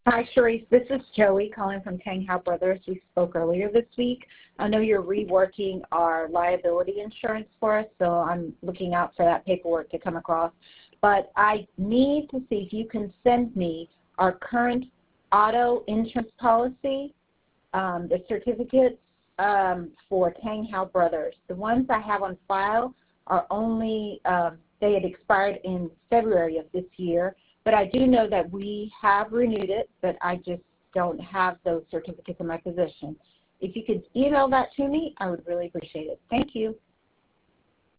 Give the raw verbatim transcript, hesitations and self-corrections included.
Hi, Sharice. This is Joey calling from Tang Hao Brothers. We spoke earlier this week. I know you're reworking our liability insurance for us, so I'm looking out for that paperwork to come across. But I need to see if you can send me our current auto insurance policy, um, the certificates um, for Tang Hao Brothers. The ones I have on file are only, uh, they had expired in February of this year. But I do know that we have renewed it, but I just don't have those certificates in my possession. If you could email that to me, I would really appreciate it. Thank you.